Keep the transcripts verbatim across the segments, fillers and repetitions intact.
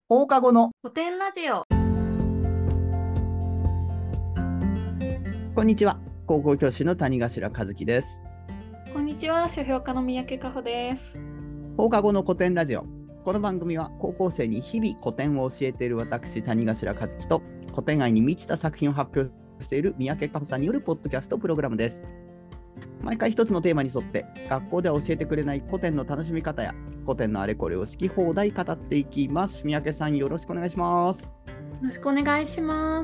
放課後の古典ラジオ。 こんにちは。高校教師の谷頭和樹です。 こんにちは、書評家の三宅佳穂です。 放課後の古典ラジオ。この番組は高校生に日々古典を教えている私谷頭和樹と古典愛に満ちた作品を発表している三宅佳穂さんによるポッドキャストプログラムです。毎回一つのテーマに沿って学校では教えてくれない古典の楽しみ方や古典のあれこれを好き放題語っていきます。三宅さん、よろしくお願いします。 よろしくお願いします。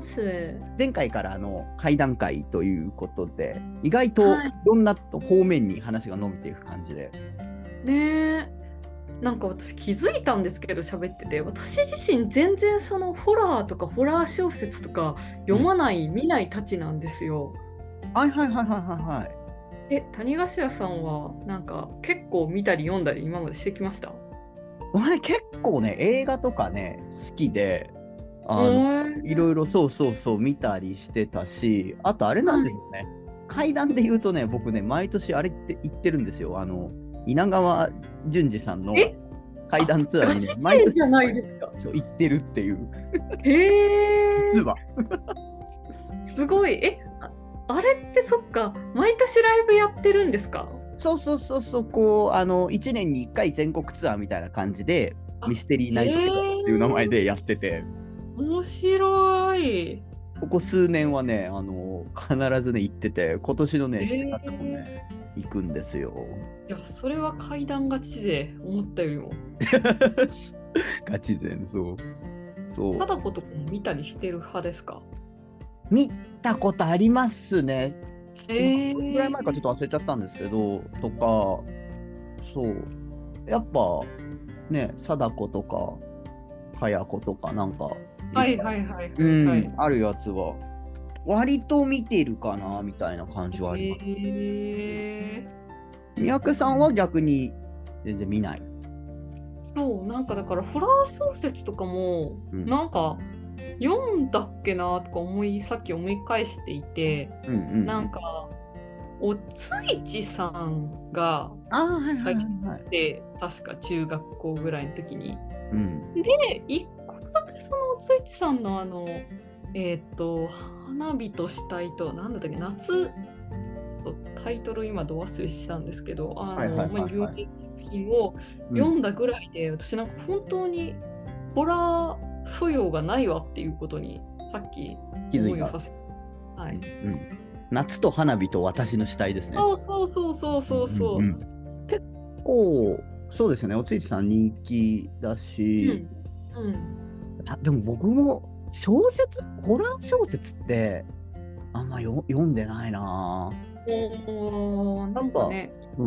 前回からの会談会ということで、意外といろんな方面に話が伸びていく感じで、 はい、ねえ、なんか私気づいたんですけど、喋ってて、私自身全然そのホラーとかホラー小説とか読まない、うん、見ないたちなんですよ。 はいはいはいはいはいはい。 え、谷頭さんはなんか結構見たり読んだり今までしてきました？ 俺結構ね、映画とかね好きで、あのいろいろそうそうそう見たりしてたし、あとあれなんですよね、怪談で言うとね、僕ね毎年あれって行ってるんですよ。あの稲川淳二さんの怪談ツアーにね毎年じゃないですか。 そう行ってるっていう。 へー、 実はすごい。え、あれってそっか、毎年ライブやってるんですか？ そうそうそうそう、こうあのいちねんにいっかい全国ツアーみたいな感じでミステリーナイトっていう名前でやってて、 面白い。 ここ数年はね、あの必ずね行ってて、今年のねしちがつもね行くんですよ。 いや、それは怪談勝ちで思ったよりもガチ勢ね。そうそう。 貞子とかも見たりしてる派ですか？ 見たことありますね。 えー、 どれぐらい前かちょっと忘れちゃったんですけど、とか、そうやっぱね、貞子とかかや子とかなんか、 はいはいはいはい、 うはい、 ん、あるやつは割と見てるかなみたいな感じはあります。 えー、三宅さんは逆に全然見ない？ そう、なんかだからホラー小説とかも、うん、なんか読んだっけなとか思いさっき思い返していて、うんうん、なんかおついちさんが入って、確か中学校ぐらいの時に、うん、で一個だけそのおついちさんのあのえっ、ー、と花火と死体となんだったっけ、夏、ちょっとタイトル今ど忘れしたんですけど、あの有名作品を読んだぐらいで、うん、私なんか本当にホラー素養がないわっていうことにさっき気づいた。 はい、 うん、夏と花火と私の死体ですね。 そうそうそうそうそう、うんうん、 結構そうですよね。おついちさん人気だし、うんうん、でも僕も小説、ホラー小説ってあんまよ読んでないな。 なんかね、うん、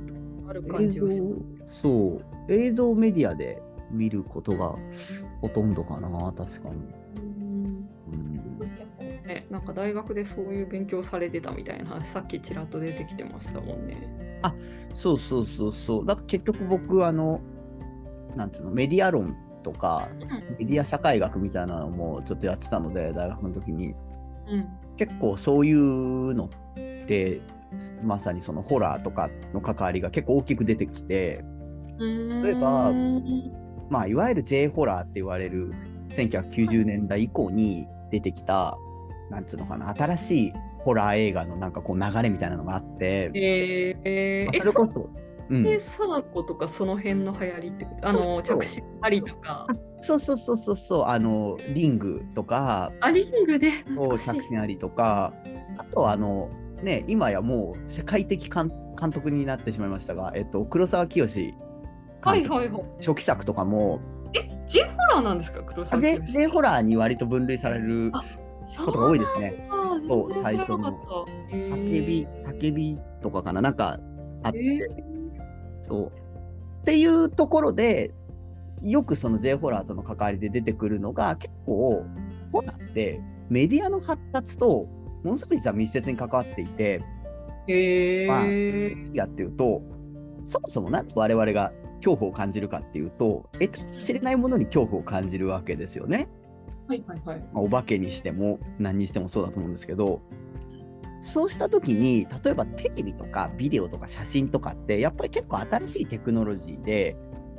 ある感じはします。 そう、映像メディアで見ることがほとんどかな、確かに。うんうんね、なんか大学でそういう勉強されてたみたいな話、さっきちらっと出てきてましたもんね。 あ、そうそうそうそう。だから結局僕、あの、なんていうの、メディア論とか、うん、メディア社会学みたいなのもちょっとやってたので、大学の時に。うん、結構そういうのってまさにそのホラーとかの関わりが結構大きく出てきて、例えば、まあ、いわゆる J ホラーって言われるせんきゅうひゃくきゅうじゅうねんだい以降に出てきた、なんつうのかな、新しいホラー映画のなんかこう流れみたいなのがあって、 えー、まあ、それこそで、貞子とかその辺の流行りってこと、あの着信ありとか、 そうそうそうそうそう、あのリングとか、 あ、リングで着信ありとか、あとあのね、今やもう世界的監督になってしまいましたが、えっと黒沢清監督、はいはいはい、初期作とかも、 え、J ホラーなんですか、黒沢清？ J, J ホラーに割と分類されることが多いですね。そう、最初の叫び叫びとかかな、なんかあって、えー、そうっていうところでよくその J ホラーとの関わりで出てくるのが、結構ホラーってメディアの発達とものすごい実は密接に関わっていて、 へー、まあ、 何かっていうと、そもそもなんで我々が恐怖を感じるかっていうと、得体知れないものに恐怖を感じるわけですよね。 はいはいはい。 まあ、お化けにしても何にしてもそうだと思うんですけど、そうした時に例えばテレビとかビデオとか写真とかってやっぱり結構新しいテクノロジーで、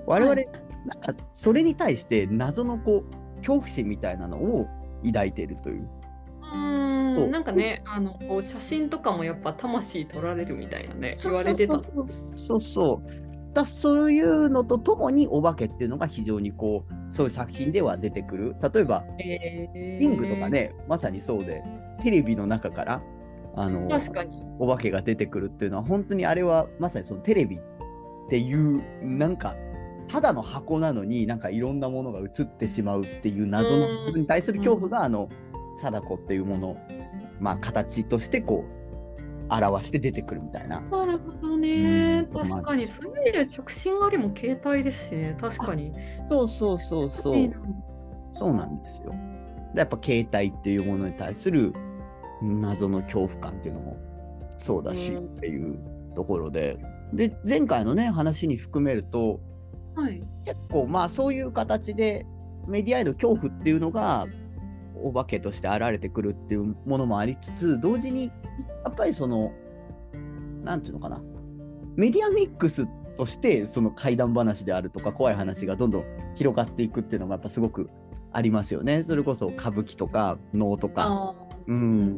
我々、はい、なんかそれに対して謎のこう恐怖心みたいなのを抱いているという。 うんなんかね、あのこう写真とかもやっぱ魂取られるみたいなね、言われてた。 そうそうだそういうのとともにお化けっていうのが非常にこうそういう作品では出てくる。例えば、えー、リングとかね、まさにそうで、テレビの中からあの確かにお化けが出てくるっていうのは、本当にあれはまさにそのテレビっていうなんかただの箱なのになんかいろんなものが映ってしまうっていう謎の部分に対する恐怖が、あの貞子っていうもの、まあ、形としてこう表して出てくるみたいな。 なるほどね、うん、確かにそういう意味で直進ありも携帯ですしね、確かに。 そうそうそうそう、そうなんですよ。やっぱ携帯っていうものに対する謎の恐怖感っていうのもそうだしっていうところで、うん、で前回のね話に含めると、はい、結構まあそういう形でメディアへの恐怖っていうのがお化けとして現れてくるっていうものもありつつ、同時にやっぱりそのなんていうのかな、メディアミックスとしてその怪談話であるとか怖い話がどんどん広がっていくっていうのがやっぱすごくありますよね。それこそ歌舞伎とか能とか、うん、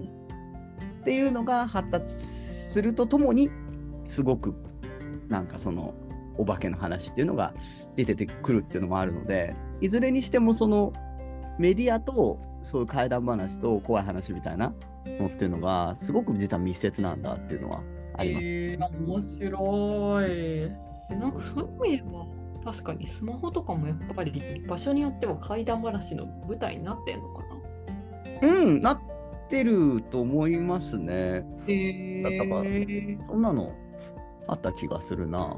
っていうのが発達するとともにすごくなんかそのお化けの話っていうのが出てくるっていうのもあるので、いずれにしてもそのメディアとそういう怪談話と怖い話みたいなのっていうのがすごく実は密接なんだっていうのはあります。 えー、面白い。なんかそういう意味では確かにスマホとかもやっぱり場所によっては怪談話の舞台になってんのかな。うんなってると思いますね。えー、だからそんなのあった気がするな。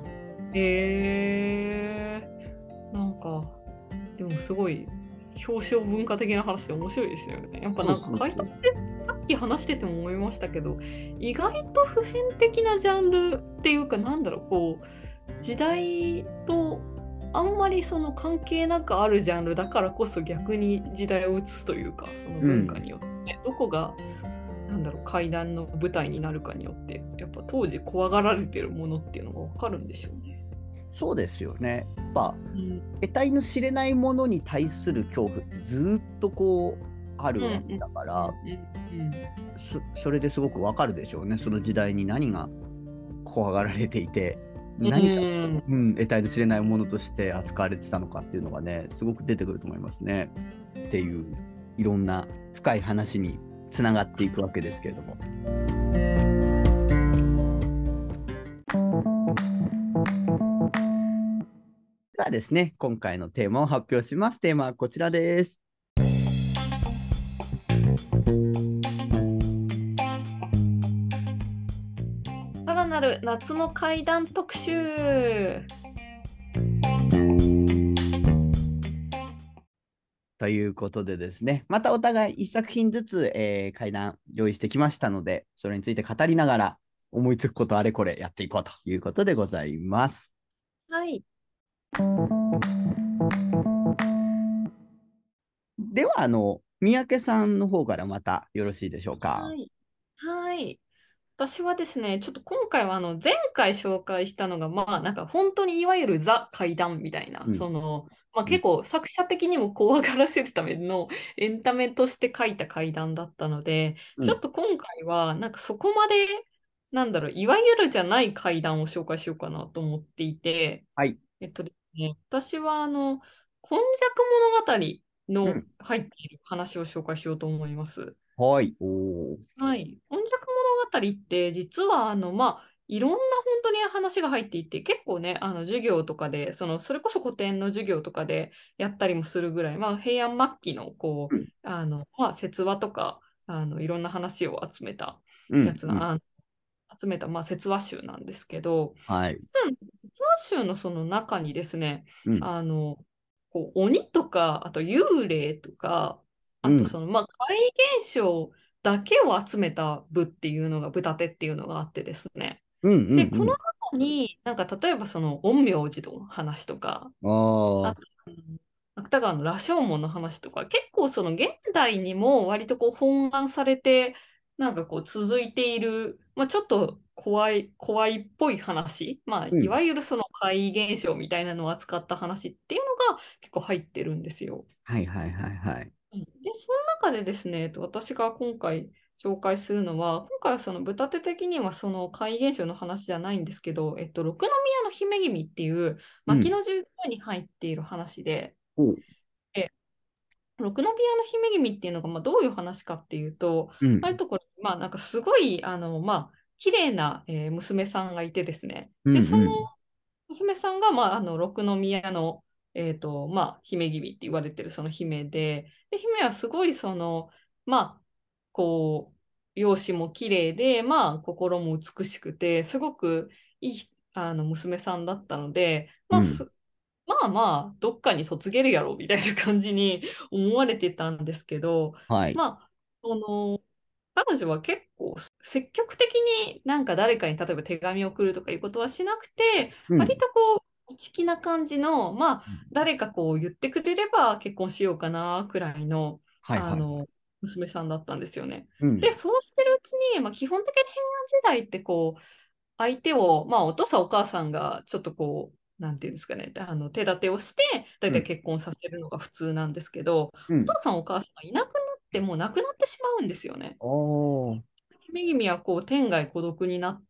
へえー、なんかでもすごい表彰文化的な話で面白いですよね。やっぱなんか怪談ってさっき話してても思いましたけど、意外と普遍的なジャンルっていうか、なんだろう、こう時代とあんまりその関係なくあるジャンルだからこそ逆に時代を映すというか、その文化によって、うん、どこがなんだろう怪談の舞台になるかによってやっぱ当時怖がられてるものっていうのが分かるんでしょうね。 そうですよね。やっぱ、うん、得体の知れないものに対する恐怖ってずっとこうあるわけだから、そ, それですごくわかるでしょうね。その時代に何が怖がられていて、何が、うんうん、得体の知れないものとして扱われてたのかっていうのがね、すごく出てくると思いますね。っていういろんな深い話につながっていくわけですけれども。ではですね、今回のテーマを発表します。テーマはこちらです。 さらなる夏の怪談特集ということでですね、またお互い一作品ずつ、えー、怪談用意してきましたので、それについて語りながら思いつくことあれこれやっていこうということでございます。 はい。 では、あの、三宅さんの方からまたよろしいでしょうか。 はい。はい。私はですね、ちょっと今回はあの前回紹介したのが、まあなんか本当にいわゆるザ怪談みたいな、うん、その、まあ、結構作者的にも怖がらせるためのエンタメとして書いた怪談だったので、うん、ちょっと今回はなんかそこまで、なんだろう、いわゆるじゃない怪談を紹介しようかなと思っていて、 はい。 えっとですね、私はあの、今昔物語の入っている話を紹介しようと思います。 うん、はい。おはい。今昔物語って実はあの、まあ、いろんな本当に話が入っていて、結構ね、あの授業とかで、そのそれこそ古典の授業とかでやったりもするぐらい、まあ、平安末期のこう、うん、あのまあ、説話とかあのいろんな話を集めたやつな、うんうん、集めた、まあ、説話集なんですけど、 はい、 実は説話集のその中にですね、うん、あのこう鬼とか、あと幽霊とか、あとその、うん、まあ、怪現象だけを集めた部っていうのが、部立てっていうのがあってですね。 うんうんうん、 で、この中に、なんか例えばその陰陽師の話とか、 ああと、芥川の羅生門の話とか、結構その現代にも割とこう本案されて、なんかこう続いている、まあ、ちょっと怖い、怖いっぽい話、まあ、 うん。 いわゆるその怪異現象みたいなのを扱った話っていうのが結構入ってるんですよ。 はいはいはいはい。 うんで、その中でですね、えっと私が今回紹介するのは、今回はその豚手的にはその怪異現象の話じゃないんですけど、えっと、六宮の姫君っていううん。 牧野十九に入っている話で、 おう。 え六宮の姫君っていうのがまあどういう話かっていうと、 うん。 割とこれ、まあなんかすごい、あの、まあ、綺麗な、えー娘さんがいてですね、 うんで、そのうん。 娘さんが、まあ、あの六宮の、えーとまあ、姫君って言われてるその姫で、で姫はすごいその、まあ、こう、容姿も綺麗で、まあ、心も美しくて、すごくいいあの娘さんだったので、まあ、 うん。 すまあまあ、どっかに嫁げるやろみたいな感じに思われてたんですけど、 はい。 まあ、その、彼女は結構積極的になんか誰かに例えば手紙を送るとかいうことはしなくて、 うん。 割とこう、内気な感じの、まあ、誰かこう言ってくれれば結婚しようかなくらいの、 はいはい。 あの、娘さんだったんですよね。で、 うん。 そうしてるうちに、まあ、基本的に平安時代ってこう、相手を、まあ、お父さんお母さんがちょっとこう、なんていうんですかね、あの手立てをして、大うん。 体結婚させるのが普通なんですけど、 うん。 お父さんお母さんがいなくなって、もう亡くなってしまうんですよね。 おー。 姫君はこう天涯孤独になって、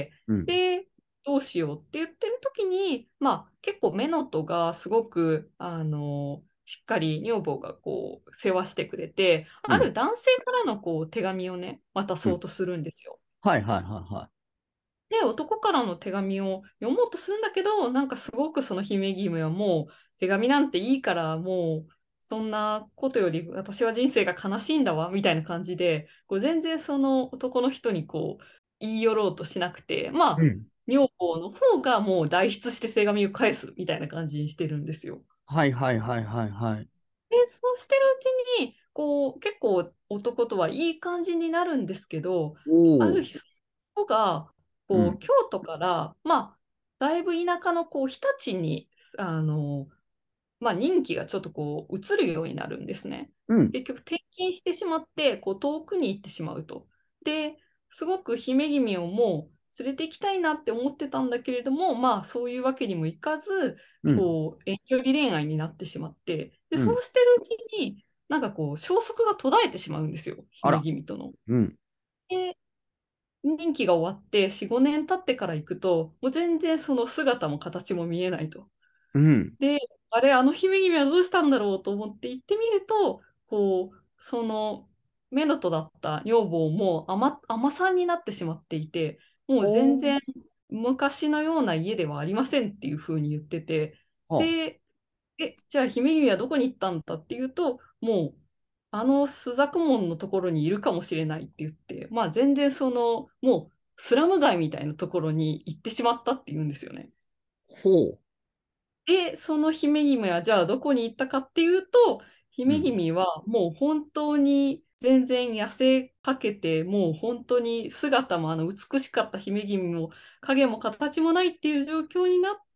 うん。 で、どうしようって言ってる時に、まあ、結構メノトがすごく、あの、しっかり女房がこう世話してくれて、 うん。 ある男性からのこう手紙をね、渡うん。 そうとするんですよ。 はいはいはいはで、男からの手紙を読もうとするんだけど、なんかすごくその姫君はもう手紙なんていいから、もうそんなことより私は人生が悲しいんだわみたいな感じで、こう全然その男の人にこう言い寄ろうとしなくて、まい。うあ、 ん。 女房の方がもう代筆して手紙を返すみたいな感じにしてるんですよ。 はいはいはいはいはい。 で、そうしてるうちに、こう結構男とはいい感じになるんですけど、あおー。 る日、その子がうん。 こう京都から、まあ、だいぶ田舎のこう日立にあの、まあ、任期がちょっとこう移るようになるんですね。 うん。 結局転勤してしまってこう遠くに行ってしまうと。で、すごく姫君をもう連れて行きたいなって思ってたんだけれども、まあそういうわけにもいかず、 うん。 こう遠距離恋愛になってしまって、で、 うん。 そうしてるうちに、なんかこう消息が途絶えてしまうんですよ、姫あら。 君との。 うん。 で、任期が終わってよん、ごねん経ってから行くと、もう全然その姿も形も見えないと。 うん。 で、あれ、あの姫君はどうしたんだろうと思って行ってみると、こう、そのメロトだった女房も甘、甘さんになってしまっていて、もう全おー。 然昔のような家ではありませんっていうふうに言ってて、 はで、え、じゃあ姫君はどこに行ったんだっていうと、もう、あの朱雀門のところにいるかもしれないって言って、まあ全然その、もうスラム街みたいなところに行ってしまったって言うんですよね。 ほう。 で、その姫君はじゃあどこに行ったかっていうと、姫うん。 君はもう本当に全然痩せかけて、もう本当に姿もあの美しかった姫君も影も形もないっていう状況になって、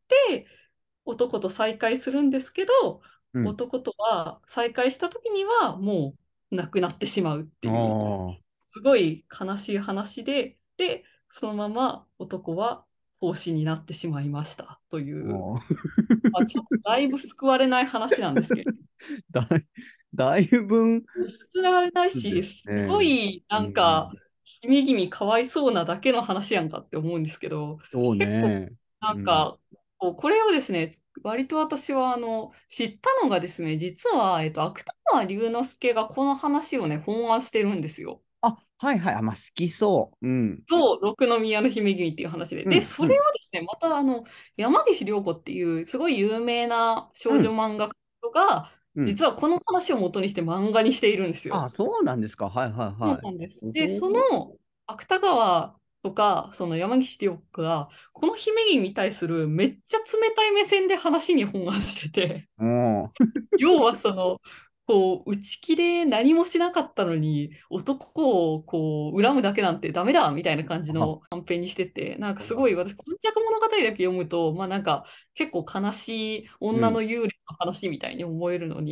男と再会するんですけど、 うん。 男とは再会した時にはもう亡くなってしまうってあいう、 あ。 すごい悲しい話で、で、そのまま男は奉仕になってしまいましたという、 ああ。 まあ、ちょっとだいぶ救われない話なんですけど、 だい、だいぶ救われないし、 ですすごね。 いなんか、 うん。 君君かわいそうなだけの話やんかって思うんですけど、 そう結構ね。うん。 なんか、こうこれをですね、割と私はあの知ったのがですね、実は、えっと、芥川龍之介がこの話をね、本案してるんですよ。 あ、はいはい。あ、まあ、好きそう。うん。 そう、六宮の姫君っていう話で。で、 うん。 それうん。 をですね、またあの山岸涼子っていうすごい有名な少女うん。 漫画家が、 うん。 実はこの話を元にして漫画にしているんですよ。 あ、そうなんですか。はいはいそうはい。 なんです。で、 おそお。 の芥川とか、その山岸涼子が、この姫君に対するめっちゃ冷たい目線で話に本案してて、 もう。 要はその、こう、内気で何もしなかったのに、男をこう、恨むだけなんてダメだみたいな感じあ、 の短編にしてて、なんかすごい、私、今昔物語だけ読むと、まあなんか、結構悲しい女の幽霊の話みたいに思えるのに、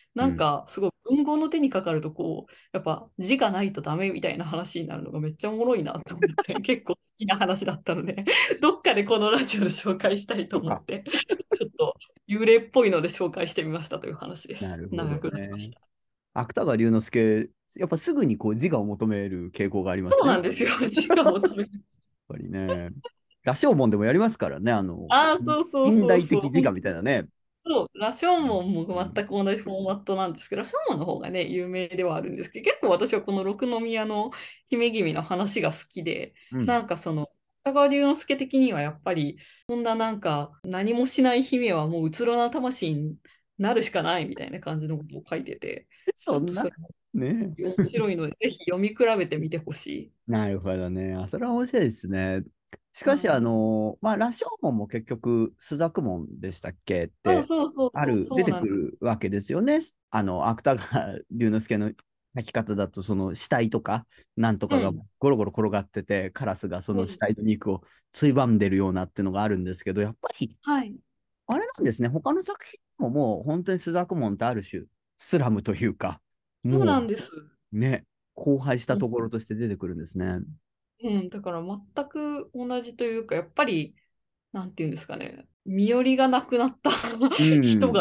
なんかすごい文豪の手にかかるとこう、やっぱ字がないとダメみたいな話になるのがめっちゃおもろいなと思って、結構好きな話だったので、どっかでこのラジオで紹介したいと思って、ちょっと幽霊っぽいので紹介してみましたという話です。 なるほど長くなりましね。 た。 芥川龍之介、やっぱすぐにこう自我を求める傾向がありますね。 そうなんですよ。字が求める。 やっぱりね。羅生門でもやりますからね、あの、 ああ、そうそう近代そうそう。 的自我みたいなね。 そう、羅生門もうん全く同じフォーマットなんですけど、羅生門の方がね、有名ではあるんですけど、結構私はこの六宮の姫君の話が好きで、 うん。 なんかその、芥川龍之介的にはやっぱり、こんななんか何もしない姫はもううつろな魂になるしかないみたいな感じのことを書いてて、ちそんな、 ょっとそれもね。 面白いので、ぜひ読み比べてみてほしい。 なるほどね。あ、それは面白いですね。しかし、あはい。 の、まあ、羅生門も結局、朱雀門でしたっけっそうて、 そうそうそう、 ある、出てくそうなんです。 るわけですよね。あの、芥川龍之介の書き方だと、その死体とか、なんとかがうん。 ゴロゴロ転がってて、カラスがそうん。 の死体の肉をついばんでるようなっていうのがあるんですけど、やっぱり、 はい。 あれなんですね。他の作品ももう本当に朱雀門ってある種、スラムというか、 そうもなんです。 うね、荒廃したうんところとして出てくるんですね。 うん、だから全く同じというか、やっぱり、なんていうんですかね、身寄りがなくなったうん。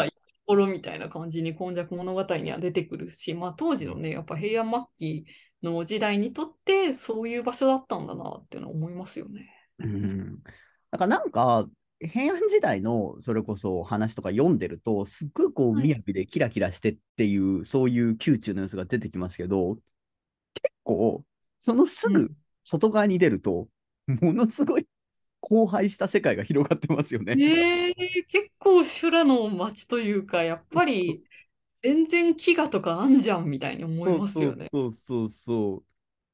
人がいるところみたいな感じに今昔物語には出てくるし、まあ当時のね、やっぱ平安末期の時代にとってそういう場所だったんだなっていうのは思いますよね。 うん。だからなんか、平安時代のそれこそ話とか読んでると、すっごいこう、 はい。 雅でキラキラしてっていう、そういう宮中の様子が出てきますけど、結構、そのすぐうん。 外側に出ると、ものすごい荒廃した世界が広がってますよね。 ねえ、結構修羅の街というか、やっぱり全然飢餓とかあんじゃんみたいに思いそうますよね。 そうそうそうそう。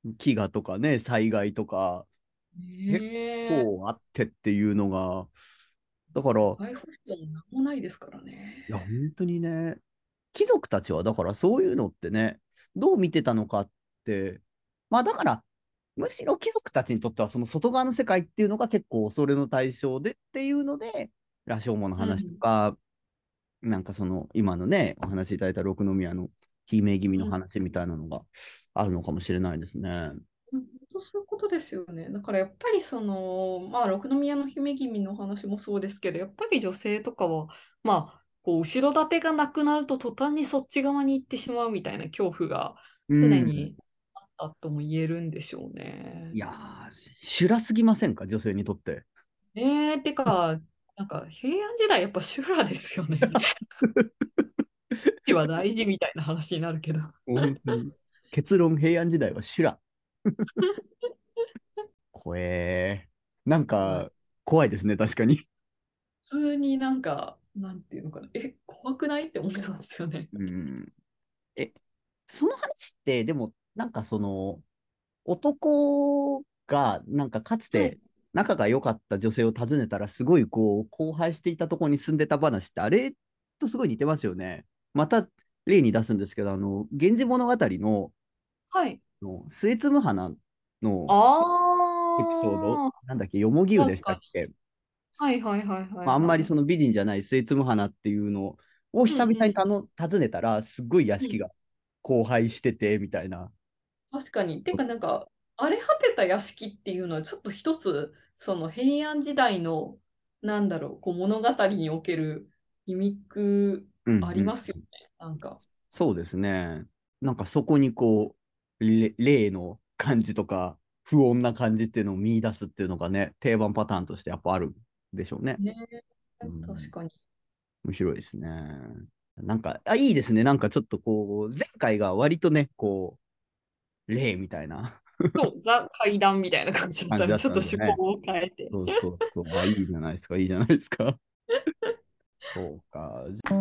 飢餓とかね、災害とか、結ねえ。 構あってっていうのが、だから、い社会保障もなんもないですからね。 や、本当にね、貴族たちは、だからそういうのってね、どう見てたのかって、まあだから、むしろ貴族たちにとっては、その外側の世界っていうのが結構恐れの対象でっていうので、羅生門の話とうん。 か、なんかその今のね、お話しいただいた六宮の姫君のうん。 話みたいなのがあるのかもしれないですね。 本当そういうことですよね。だからやっぱりその、まあ、六宮の姫君の話もそうですけど、やっぱり女性とかは、まあ、こう後ろ盾がなくなると途端にそっち側に行ってしまうみたいな恐怖がうん。 常にあったとも言えるんでしょうね。 いやー、修羅すぎませんか、女性にとって。 ねえ、てか、なんか平安時代やっぱ修羅ですよね。死は大事みたいな話になるけど。 本当に。結論、平安時代は修羅。怖えー。なんはい。 か、怖いですね、確かに。 普通になんか、なんていうのかな、え、怖くないって思いますよね。 うん。え、その話って、でも、なんかその、男が、なんかかつはい。 て仲が良かった女性を訪ねたら、すごいこう、荒廃していたところに住んでた話って、あれとすごい似てますよね。また例に出すんですけど、あの、源氏物語の、 はい。 の末継花のエピソード、 ああ、 なんだっけ、よもぎ湯で確かに。 したっけ。 はいはいはいはまあ、あんまりいはい。 その美人じゃない末継花っていうのを久々にうんうん。 たの訪ねたら、すっごい屋うん。 敷が荒廃してて、みたいな。 確かに。てかなんか、荒れ果てた屋敷っていうのはちょっと一つ、その平安時代の、なんだろう、こう物語におけるギミックありうんうん。 ますよね。なんか。 そうですね。なんかそこにこう、れ霊の感じとか、不穏な感じっていうのを見出すっていうのがね、定番パターンとしてやっぱあるんでしょうね。 ね、 うん、 確かに。 面白いですね。なんか、あ、いいですね。なんかちょっとこう、前回が割とね、こう、霊みたいなそう、ザ怪談みたいな感じだったんで、 感じだっちょっとたんでね。 趣向を変えて。 そうそうそう。あ、いいじゃないですか。いいじゃないですか。そうか。じ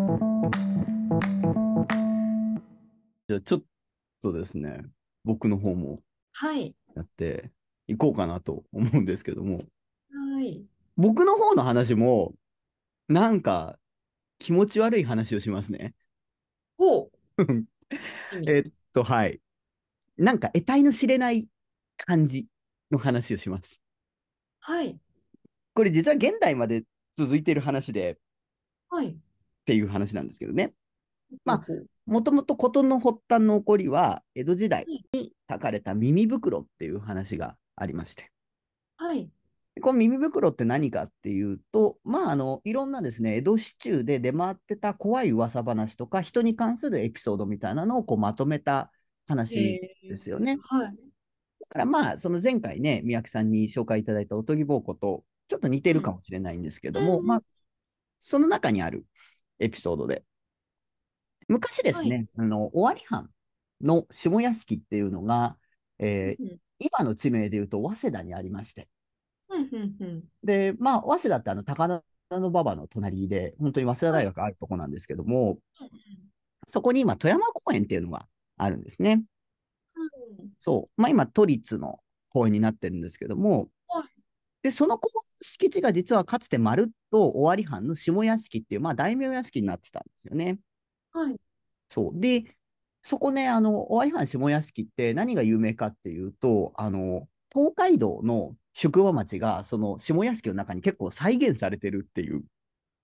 ゃあちょっとですね、僕の方もはい。 やっていこうかなと思うんですけども、 はい。 僕の方の話も、なんか気持ち悪い話をしますね。 ほう。意味。 えっと、はい。なんか得体の知れない感じの話をします。 はい。 これ実は現代まで続いている話でっはい。 ていう話なんですけどね。 まあ、もともと事の発端の起こりは、江戸時代に書かれた耳袋っていう話がありまして。 はい。 この耳袋って何かっていうと、まあ、あの、いろんなですね、江戸市中で出回ってた怖い噂話とか、人に関するエピソードみたいなのをこうまとめた話ですよね。 はい。 だからまあ、その前回ね、三宅さんに紹介いただいたおとぎぼうことちょっと似てるかもしれないんですけども、まあ、その中にあるエピソードで、昔ですね、あの、尾張藩の下屋敷っていうのが、えー、今の地名でいうと早稲田にありまして、で、まあ、早稲田ってあの高田馬場の隣で、本当に早稲田大学あるとこなんですけども、そこに今、富山公園っていうのがあるんですね。そう。まあ、今、都立の公園になってるんですけども、で、その敷地が実はかつてまるっと尾張藩の下屋敷っていう、まあ、大名屋敷になってたんですよね。 はい。 そう。で、そこね、あの、尾張藩下屋敷って何が有名かっていうと、あの、東海道の宿場町が、その下屋敷の中に結構再現されてるっていう。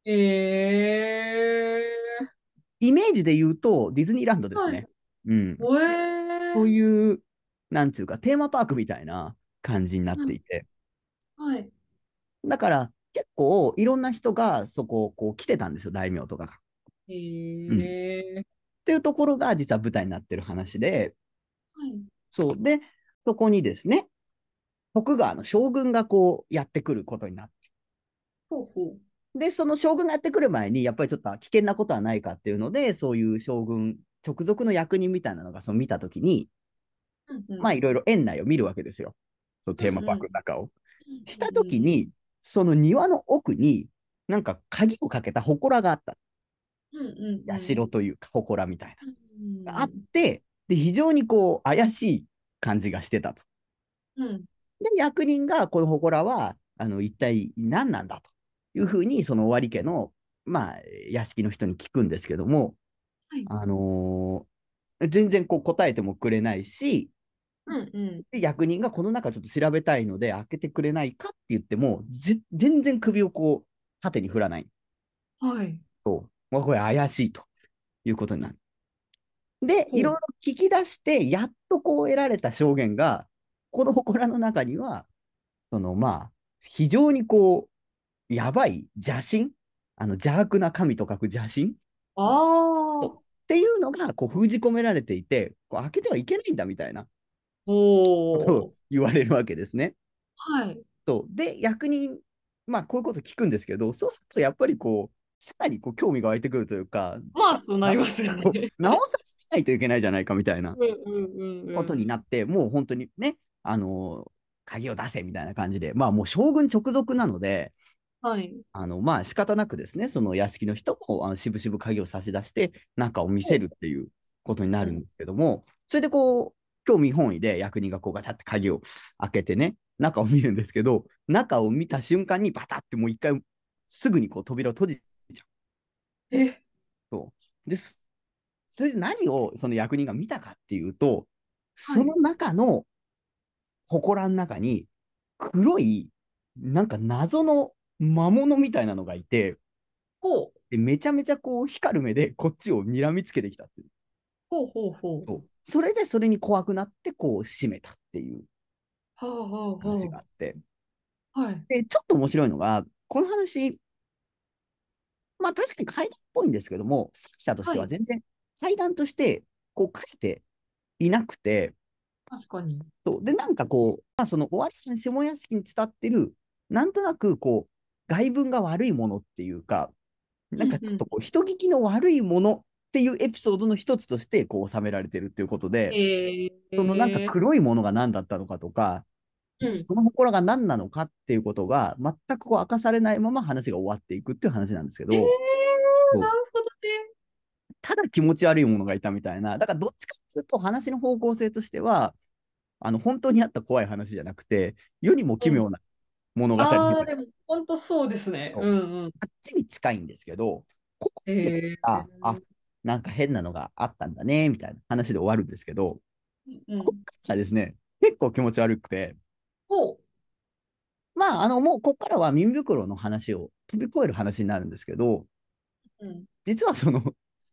えー。 イメージで言うと、ディズニーランドですはい。 ね。うん。 えー。 そういう、なんていうか、テーマパークみたいな感じになっていて。 はい。 だから、結構、いろんな人がそこをこう来てたんですよ、大名とかが。 えうん。っー。 ていうところが、実は舞台になってる話で、 はい。 そう。で、そこにですね、徳川の将軍がこうやってくることになって。 ほうほう。 で、その将軍がやってくる前に、やっぱりちょっと危険なことはないかっていうので、そういう将軍、直属の役人みたいなのがその見たときに、 うんうん。 まあいろいろ園内を見るわけですよ。そのテーマパークの中を。したときに、その庭の奥に、なんか鍵をかけた祠があった。 うんうんうん。 社というか、祠みたいうな。があっんて、で、非常にこう、怪しい感じがしてたと。 うん。 で、役人が、この祠は、あの、一体何なんだというふうに、その尾張家の、まあ、屋敷の人に聞くんですけども、 はい。 あのー全然こう答えてもくれないし、 うんうん。 で、役人がこの中ちょっと調べたいので開けてくれないかって言っても、ぜ全然首をこう、縦に振らない。 はい。 と、まあ、これ怪しいということになる。で、いろいろほう。 聞き出して、やっとこう得られた証言が、この祠の中には、そのまあ、非常にこう、やばい邪神、あの邪悪な神と書く邪神ああ。 っていうのがこう封じ込められていて、こう開けてはいけないんだみたいなことをおー。 言われるわけですね。 はい。 そう。で、役人、まあこういうこと聞くんですけど、そうするとやっぱりこう、さらにこう興味が湧いてくるというか、 まあ、そうなりなますよね。 こう直さないといけないじゃないかみたいなうんうんうんことうん。 になって、もう本当にね、あのー鍵を出せみたいな感じで、まあもう将軍直属なので、 はい。 あの、まあ仕方なくですね、その屋敷の人も、あの、しぶしぶ鍵を差し出して、中を見せほう。 るっていうことになうん。 るんですけども、それでこう、興味本位で役人がこうガチャって鍵を開けてね、中を見るんですけど、中を見た瞬間にバタってもう一回、すぐにこう扉を閉じちゃえ、 う。そう。です。それで何をその役人が見たかっていうと、 はい。 その中の祠の中に黒い、なんか謎の魔物みたいなのがいて、 ほう。 で、めちゃめちゃこう光る目でこっちを睨みつけてきたっていう。 ほうほうほう。 そう。それでそれに怖くなってこう閉めたっていうはあはあ話はがあって。 あ。はい。 で、ちょっと面白いのが、この話、まあ確かに怪談っぽいんですけども、作者としはい。 ては全然怪談としてこう書いていなくて、 確かに。 そうで、なんかこう、まあその終わりの下屋敷に伝ってる、なんとなくこう、外文が悪いものっていうか、なんかうんうん。 ちょっとこう、人聞きの悪いものっていうエピソードの一つとしてこう収められてるっていうことで、 えそのなんかー、 黒いものが何だったのかとか、 うん。 その祠が何なのかっていうことが全くこう明かされないまま話が終わっていくっていう話なんですけえー、 ど、そう、 なるほどね。 ただ気持ち悪いものがいたみたいな、だからどっちかっていうと話の方向性としては、あの本当にあった怖い話じゃなくて、世にも奇うん。 妙な物語みたいな、 ああ、でも、本当そうですね。 あうんうん。 っちに近いんですけど、ここまでだっえたら、あ、 ー、 なんか変なのがあったんだね、みたいな話で終わるんですけど、こっうん。 からですね、結構気持ち悪くて、 ほう。 まあ、あの、もうこっからは耳袋の話を飛び越える話になるんですけど、 うん。 実はその、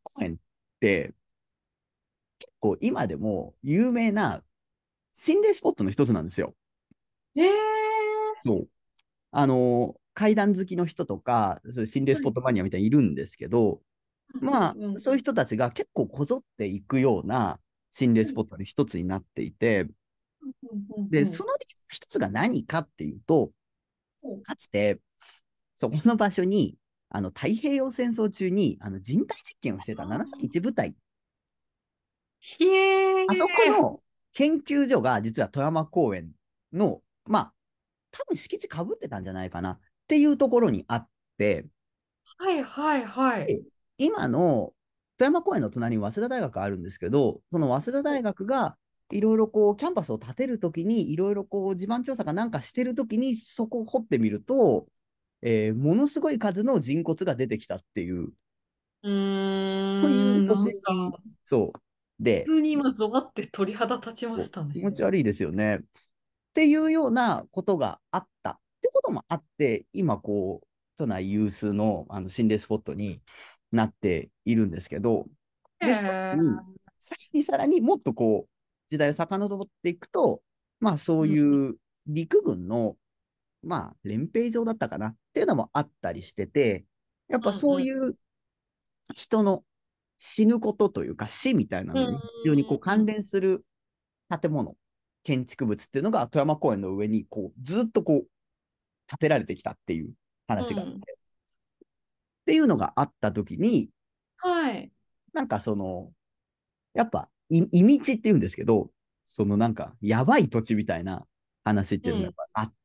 公園って、結構今でも有名な心霊スポットの一つなんですよ。 えー、 そう。あの、階段好きの人とか、そういう心霊スポットマニアみたいにいるんですけど、まあ、そういう人たちが結構こぞっていくような心霊スポットの一つになっていて、で、その理由一つが何かっていうと、かつて、そこの場所に、あの太平洋戦争中にあの人体実験をしてたななさんいち部隊、 へえ。 あそこの研究所が実は富山公園の、まあ、多分敷地かぶってたんじゃないかなっていうところにあって、 はいはいはい。 今の富山公園の隣に早稲田大学あるんですけど、その早稲田大学がいろいろこうキャンパスを建てるときに、いろいろこう地盤調査かなんかしてるときに、そこを掘ってみると、えーものすごい数の人骨が出てきたっていう、 うーそういうん、 土なん地、 か、 そう。で、 普通に今、ゾワって鳥肌立ちました気持ちね。 悪いですよね。っていうようなことがあったってこともあって、今こう、都内有数のあの心霊スポットになっているんですけど、 へで、さらえ。 に、さらにさらにもっとこう、時代を遡っていくと、まあそううん。 いう陸軍の、まあ練兵場だったかなっていうのもあったりしてて、やっぱうんうん。 そういう人の死ぬことというか死みたいなうんのに非常にこう関うん連する建物、建築物っていうのが富山公園の上にこうずっとこう建てられてきたっていううん。 話があって、っていうのがあった時に、 はい。 なんかその、やっぱ、い、いみちっていうんですけど、そのなんか、やばい土地みたいな話っていうのがやっうん。 ぱあって、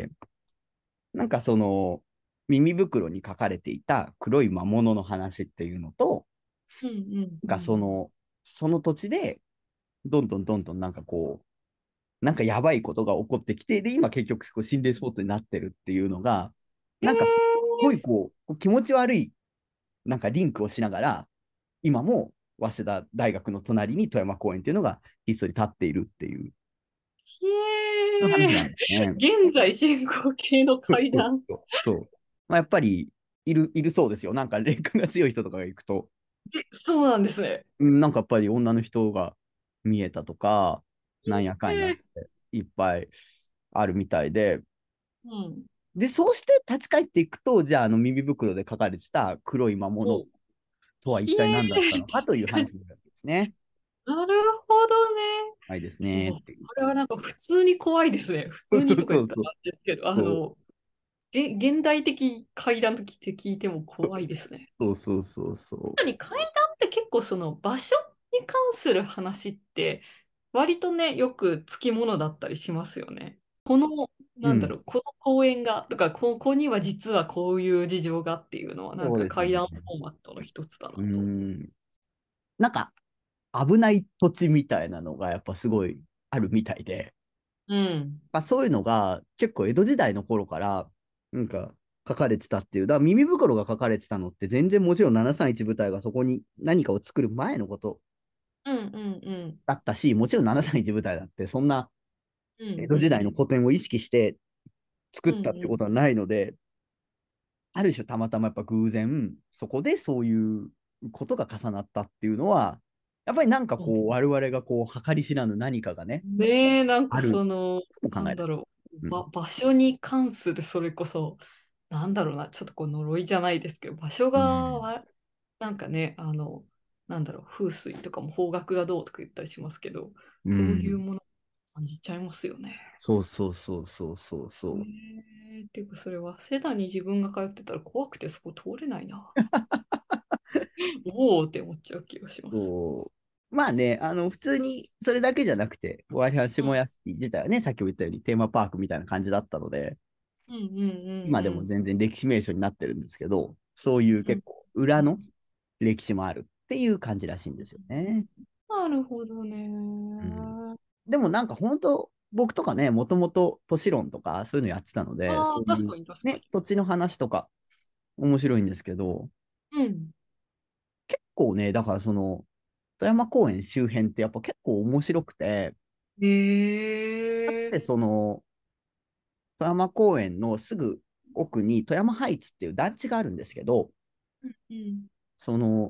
なんかその、耳袋に書かれていた黒い魔物の話っていうのと、 うんうんなんかそうん。 の、その土地で、どんどんどんどんなんかこう、なんかやばいことが起こってきて、で、今結局こう心霊スポットになってるっていうのが、 えなんか、すごいー、 こう、気持ち悪い、なんかリンクをしながら、今も早稲田大学の隣に富山公園っていうのがひっそり立っているっていう話なんへえ。 ですね。 現在進行形のそうそう階段。 そう。そう。まあ、やっぱりいる、いるそうですよ。なんか霊感が強い人とかが行くと、 え、そうなんですね。 うんなんかやっぱり女の人が見えたとか、なんやかんやっへえ。 ていっぱいあるみたいで、 うん。 で、そうして立ち返っていくと、じゃあ、あの耳袋で書かれてた黒い魔物お、 とは一ひ体何だったえ、 のかという確かに。 話になるわけですね。 なるほどね。 はいですお、 ね。 こっていう。 れはなんか普通に怖いですね。普そうそ通にとか言ったらうそうそう。 なんですけど、あそうの、げ現代的階段と聞いて聞いても怖いですね。 そうそうそうそ確かに階段って結構その場所に関する話って割とね、よくつきものだったりしますよね。この、 う。うん。 なんだろう、この公園が、とか、ここには実はこういう事情がっていうのは、なんそうですね。 か階段フォーマットの一つだなうと。 ん。なんか、危ない土地みたいなのがやっぱすごいあるみたいで、 うん。 まあ、そういうのが結構江戸時代の頃からなんか書かれてたっていう、だから耳袋が書かれてたのって全然もちろんななさんいち部隊がそこに何かを作る前のことうんうんうん。 だったし、もちろんななさんいち部隊だってそんなうん江戸時代の古典を意識して作ったってうんうん。 ことはないので、ある種たまたまやっぱ偶然そこでそういうことが重なったっていうのは、やっぱりなんかうん。 こう我々がこう計り知らぬ何かがね、 ねえ、なんかあるその、 とも考えられる。 なんだろう、ば、 うん。 場所に関するそれこそ、なんだろうな、ちょっとこう呪いじゃないですけど、場所がうんわ、なんかね、あの、なんだろう、風水とかも方角がどうとか言ったりしますけど、 うそういうん。 もの感じちゃいますよね。 そうそうそうそうそうそう。 ねえ、っていうか、それは、セダに自分が通ってたら怖くてそこ通れないな。おおって思っちゃう気がします。 そう。まあね、あの、普通にそれだけじゃなくて、ワイハ下うん、 屋敷自体はね、さっきも言ったようにテーマパークみたいな感じだったので、 うん、うん、 今でうん、 も全然歴史名所になってるんですけど、そういううん。 結構裏のうん、 歴史もあるっていう感じらしいんですよね。 なるほどうん。 ね。 でもなんか本当、僕とかね、もともと都市論とかそういうのやってたので、 ああ、 そういう確かに確かね、 に。 土地の話とか面白いんですけど、 うん。 結構ね、だからその、富山公園周辺ってやっぱ結構面白くて、かつてへえ。 その、富山公園のすぐ奥に富山ハイツっていう団地があるんですけど、 うん。 その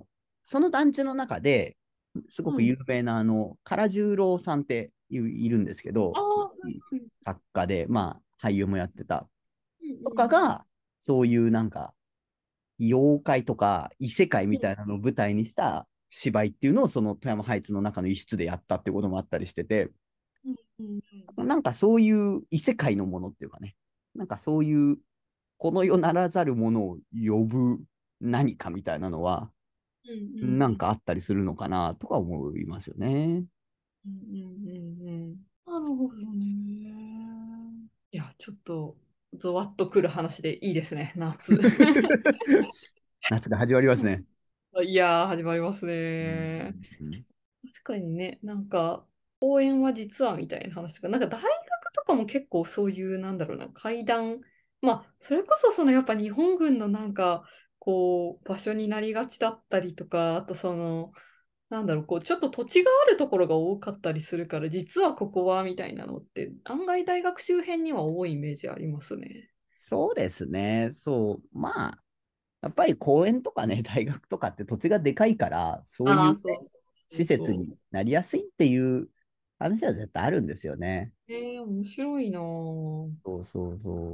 その団地の中ですごく有名なあの、唐十郎さんっていいるんですけど、作家で、まあ、俳優もやってた。とかが、そういうなんか、妖怪とか異世界みたいなのを舞台にした芝居っていうのを、その富山ハイツの中の一室でやったってこともあったりしてて、なんかそういう異世界のものっていうかね、なんかそういう、この世ならざるものを呼ぶ何かみたいなのは、なんかあったりするのかなとか思いますよね。 うんうんうんうん。なるほどね。いや、ちょっと、ゾワッとくる話でいいですね、夏。 夏が始まりますね。 いやー、始まりますね。うんうん、確かにね、なんか、公園は実はみたいな話とか、なんか大学とかも結構そういう、なんだろうな、階段、まあ、それこそそのやっぱ日本軍のなんか、こう、場所になりがちだったりとか、あとその、なんだろう、こう、ちょっと土地があるところが多かったりするから、実はここはみたいなのって、案外大学周辺には多いイメージありますね。 そうですね。そう。まあ、やっぱり公園とかね、大学とかって土地がでかいから、そういう、ね、 そうそうそう施設になりやすいっていう話は絶対あるんですよね。 えー、面白いなぁ。 そうそうそう。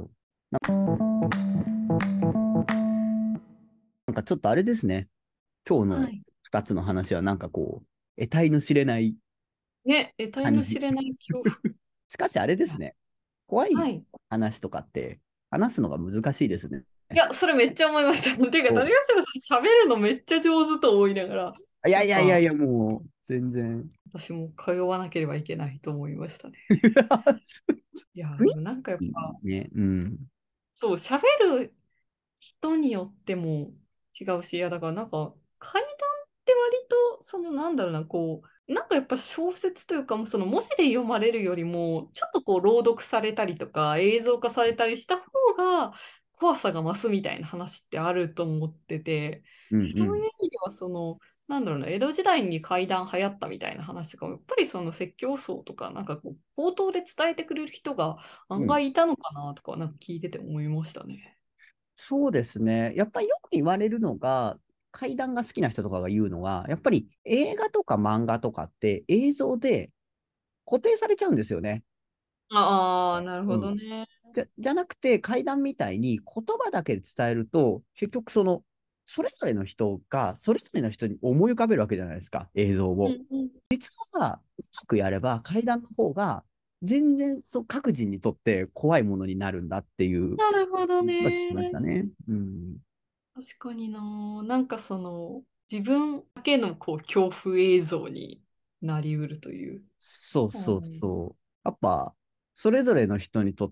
なんかちょっとあれですね。今日のふたつの話はなんかこう、得体の知れないね、得体の知れない恐怖。 しかしあれですね。怖い話とかって話すのが難しいですね。 いや、それめっちゃ思いました。ていうか、谷頭さん喋るのめっちゃ上手と思いながら。 いやいやいやいや、もう全然。 私も通わなければいけないと思いましたね。いや、なんかやっぱ、 ね、うん。 そう、喋る人によっても違うし、いや、だからなんか、階段って割と、そのなんだろうな、こう、なんかやっぱ小説というか、もうその文字で読まれるよりも、ちょっとこう朗読されたりとか、映像化されたりした方が、怖さが増すみたいな話ってあると思ってて、 うんうん、 そういう意味では、その、なんだろうな、江戸時代に怪談流行ったみたいな話とかも、やっぱりその説教僧とか、なんかこう、口頭で伝えてくれる人が案外いたのかなとか、なんか聞いてて思いましたね。 そうですね。やっぱりよく言われるのが、怪談が好きな人とかが言うのは、やっぱり映画とか漫画とかって映像で固定されちゃうんですよね。 ああ、なるほうん、 どね。 じゃ、じゃなくて、怪談みたいに言葉だけで伝えると、結局その、それぞれの人が、それぞれの人に思い浮かべるわけじゃないですか、映像を。うんうん、実は、うまくやれば、怪談の方が、全然そう各人にとって怖いものになるんだっていう、 なるほどね。 聞きましたね。うん、 確かにな。なんかその、自分だけのこう恐怖映像になりうるという。 そうそうそう。やっぱ、それぞれの人にとって、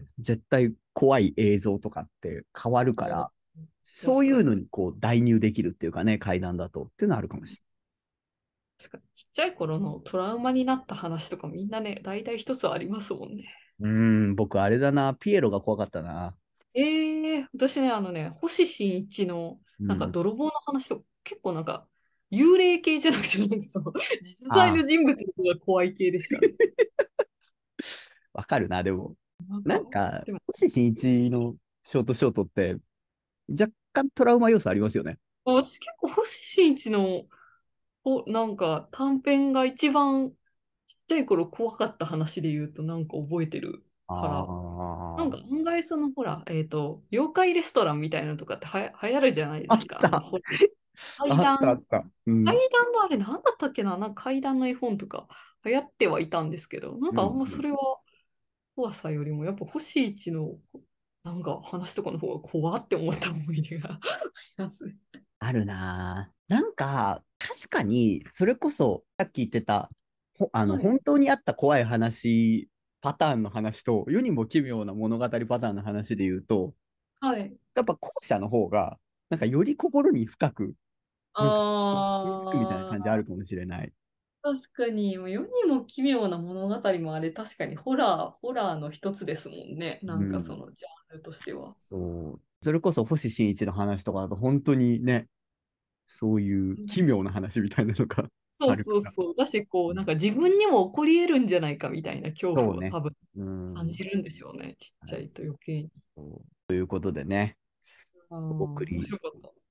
絶対怖い映像とかって変わるから、そういうのにこう代入できるっていうかね、階段だとっていうのはあるかもしれない。 確かにちっちゃい頃のトラウマになった話とかみんなね、大体一つありますもんね。 うーん、僕あれだな、ピエロが怖かったな。 ええー、私ね、あのね、星新一のなんか泥棒の話とか、結構なんか幽霊系じゃなくて、なんかその実在の人物が怖い系でしたね。 わかるな、でも。 なんか、 なんか、 でも星新一のショートショートって、若干トラウマ要素ありますよね。 私結構星新一のおなんか短編が一番ちっちゃい頃怖かった話で言うとなんか覚えてるから、なんあか案外そのほら、えっと、妖怪レストランみたいなのとかってはや流行るじゃないあ。あですか。あの、 った。 ほあったあ階段、 った。うん。 階段のあれ何だったっけな、なんか階段の絵本とか流行ってはいたんですけど、なんうんうかあんまそん、 れは怖さよりもやっぱ星一のなんか話とかの方が怖って思った思い出がありますね。 あるなぁ。なんか、確かに、それこそ、さっき言ってた、ほあの、 はい。 本当にあった怖い話、パターンの話と、世にも奇妙な物語パターンの話で言うと、 はい。 やっぱ後者の方が、なんかより心に深く、なんか、身につくみたいな感じあああ、 るかもしれない。 確かに、もう世にも奇妙な物語もあれ、確かにホラー、ホラーの一つですもんね。なんかそうん。 のジャンルとしては。 そう。それこそ星新一の話とかだと、本当にね、そういう奇妙な話みたいなのがそうあるから。 そうそう。だし、こう、 うん、 なんか自分にも起こり得るんじゃないかみたいな恐そうね。 怖を多分う感ん。 じるんでしょうね。ちっちゃいと余計に。 そうということでね、 ああ、 お送り面白かった。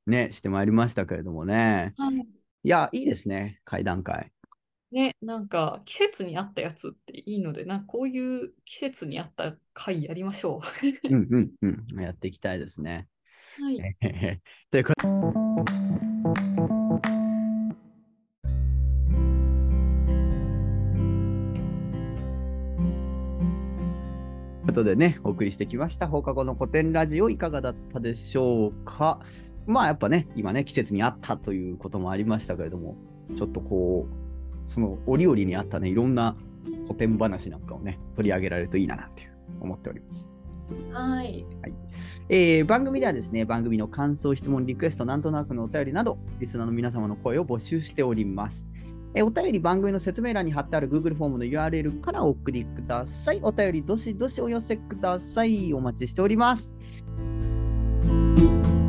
ね、してまいりましたけれどもね。 はい、 いや、いいですね、会談会。 ね、なんか季節に合ったやつっていいので、なんかこういう季節に合った会やりましょう。うんうんうん。やっていきたいですね。 う。はい。 ということことでね、お送りしてきました放課後の古典ラジオいかがだったでしょうか。まあやっぱね、今ね、季節に合ったということもありましたけれども、ちょっとこう、その折々にあったね、いろんな古典話なんかをね、取り上げられるといいななんて思っております。 はい、 はいえー、番組ではですね、番組の感想、質問、リクエスト、なんとなくのお便りなど、リスナーの皆様の声を募集しております。えー、お便り番組の説明欄に貼ってある Google フォームの ユーアールエル からお送りください。お便りどしどしお寄せください。お待ちしております。